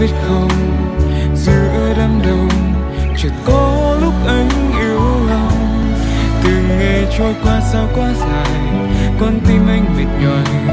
biết không, giữa đám đông chợt có lúc anh yếu lòng. Từng ngày trôi qua sao quá dài, con tim anh mệt nhoài.